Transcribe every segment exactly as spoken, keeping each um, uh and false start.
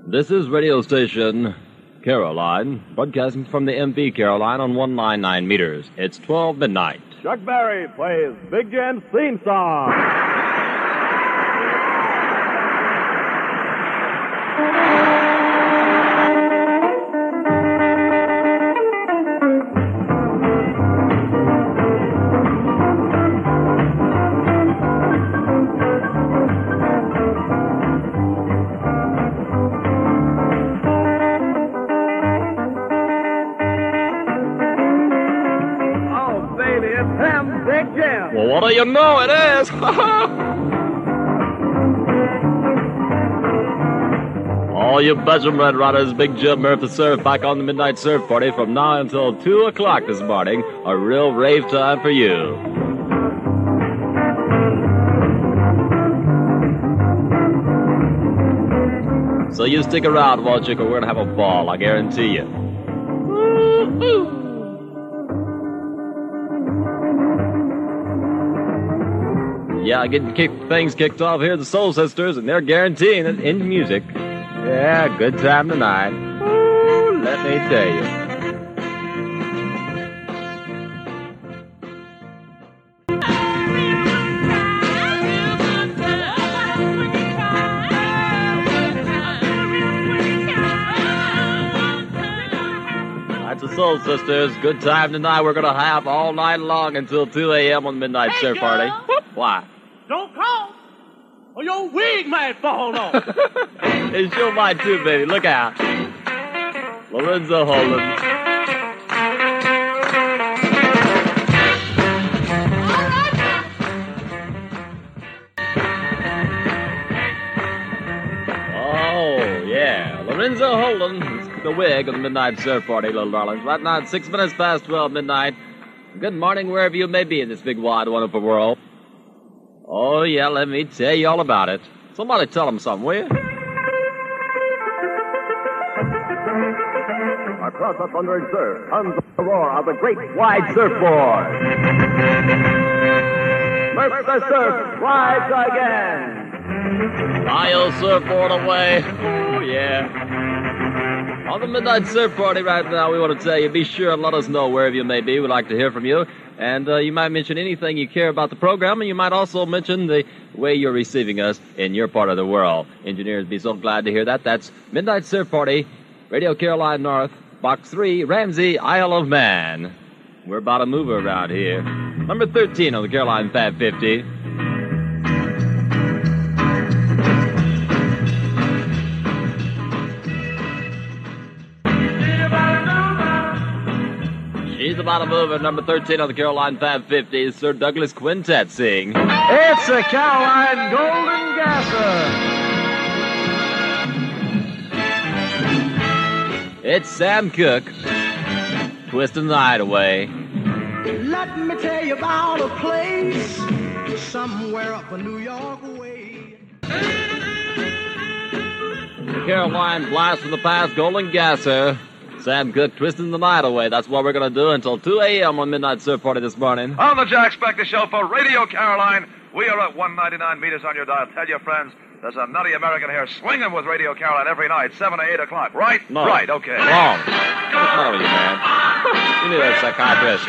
This is radio station Caroline, broadcasting from the M V Caroline on one ninety-nine meters. It's twelve midnight. Chuck Berry plays Big Jim's theme song. Well, what do you know? It is. All you Belgium Red Riders, Big Jim Murphy Surf back on the Midnight Surf Party from now until two o'clock this morning. A real rave time for you. So you stick around, won't you? 'Cause we're going to have a ball, I guarantee you. Woo-hoo. Yeah, getting kick, things kicked off here, the Soul Sisters, and they're guaranteeing it in music. Yeah, good time tonight. Ooh, let me tell you. That's the Soul Sisters. Good time tonight. We're going to have all night long until two a.m. on the Midnight Hey, Surf Party. Why? Don't call, or your wig might fall off. It's your mind too, baby. Look out. Lorenzo Holden. Oh, yeah. Lorenzo Holden. It's the wig of the Midnight Surf Party, little darlings. Right now it's six minutes past twelve midnight. Good morning wherever you may be in this big, wide, wonderful world. Oh, yeah, let me tell you all about it. Somebody tell them something, will you? Across the thundering surf comes the roar of the great wide surfboard. Murph the Surf rides again. Dial surfboard away. Oh, yeah. On the Midnight Surf Party right now, we want to tell you, be sure and let us know wherever you may be. We'd like to hear from you. And uh, you might mention anything you care about the program, and you might also mention the way you're receiving us in your part of the world. Engineers be so glad to hear that. That's Midnight Surf Party, Radio Caroline North, Box three, Ramsey, Isle of Man. We're about to move around here. Number thirteen on the Caroline five fifty. She's about to move at number thirteen on the Caroline five fifty. Sir Douglas Quintet sing. It's the Caroline Golden Gasser. It's Sam Cooke, twisting the night away. Let me tell you about a place somewhere up in New York way. The Caroline Blast from the Past, Golden Gasser. Sam Cooke twisting the night away. That's what we're going to do until two a.m. on Midnight Surf Party this morning. On the Jack Spector Show for Radio Caroline, we are at one ninety-nine meters on your dial. Tell your friends, there's a nutty American here swinging with Radio Caroline every night, seven to eight o'clock, right? No. Right, okay. Wrong. What's wrong with you, man? You need a psychiatrist.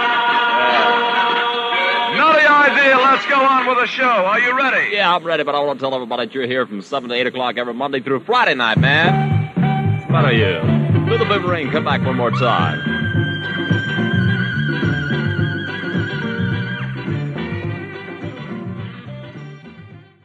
Yeah. Nutty idea. Let's go on with the show. Are you ready? Yeah, I'm ready, but I want to tell everybody that you're here from seven to eight o'clock every Monday through Friday night, man. What's the matter with you? Do the boomerang, come back one more time.